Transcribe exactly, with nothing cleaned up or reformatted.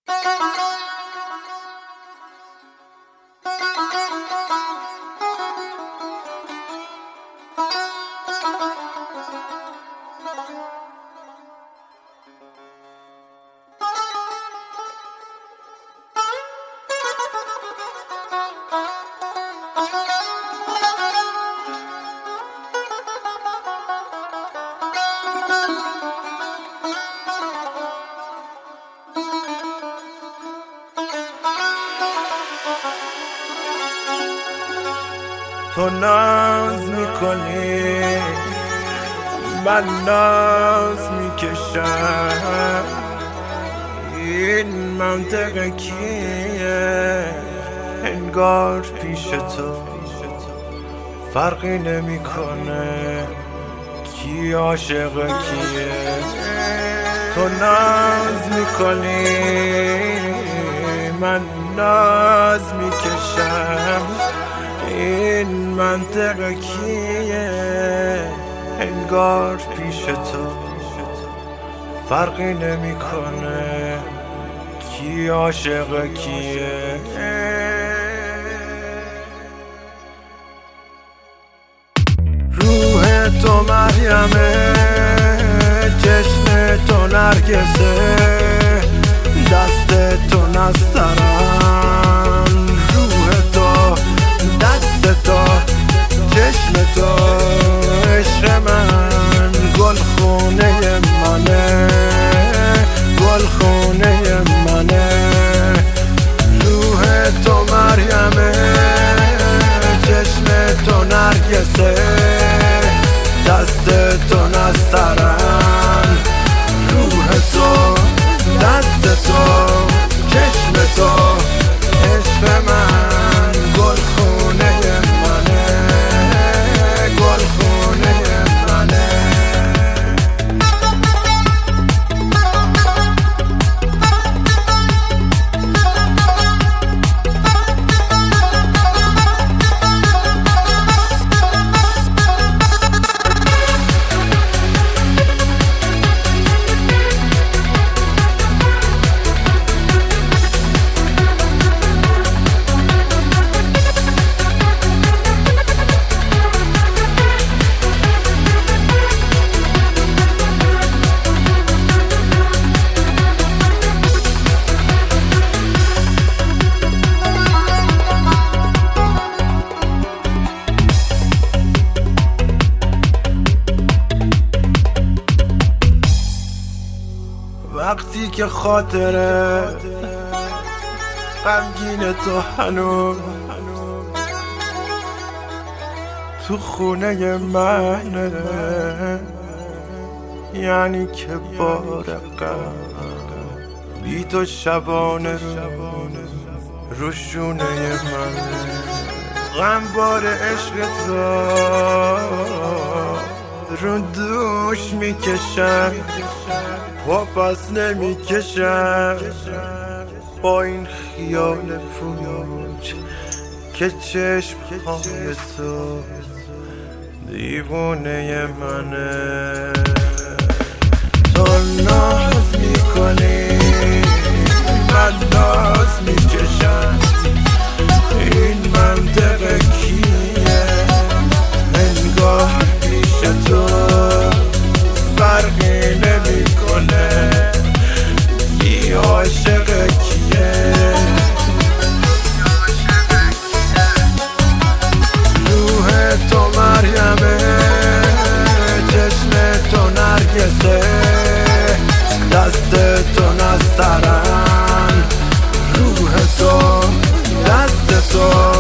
تو ناز میکنی من ناز میکشم، این منطقه کیه؟ انگار پیش تو فرقی نمیکنه کی عاشق کیه. تو ناز میکنی من ناز میکشم، این منطقه کیه؟ انگار پیش تو فرقی نمیکنه کی عاشق کیه. روح تو مریمه، چشم تو نرگسه، دست تو نسترن. روح تو، دست تو، چشم تو، عشق من گل خونه منه، گل خونه منه. روح تو مریمه، چشم تو نرگسه، دست تو نسترن. روح تو، دست تو، چشم تو، عشق من گل خونه منه، گل خونه منه. وقتی که خاطره غمگین تو هنوز تو خونه منه، یعنی که بار غم بی تو شبانه رو رو شونه منه. غم بار عشق تو رو دوش میکشم، پا پس نمیکشم با این خیال پوچ که چشم های تو دیوونه منه. تو ناز میکنی من ناز میکشم، این منطقه کیه؟ انگار پیش تو فرقی نمیکنه کی عاشق کیه. روح تو مریمه، چشم تو نرگسه، دست تو نسترن. روح تو، دست تو،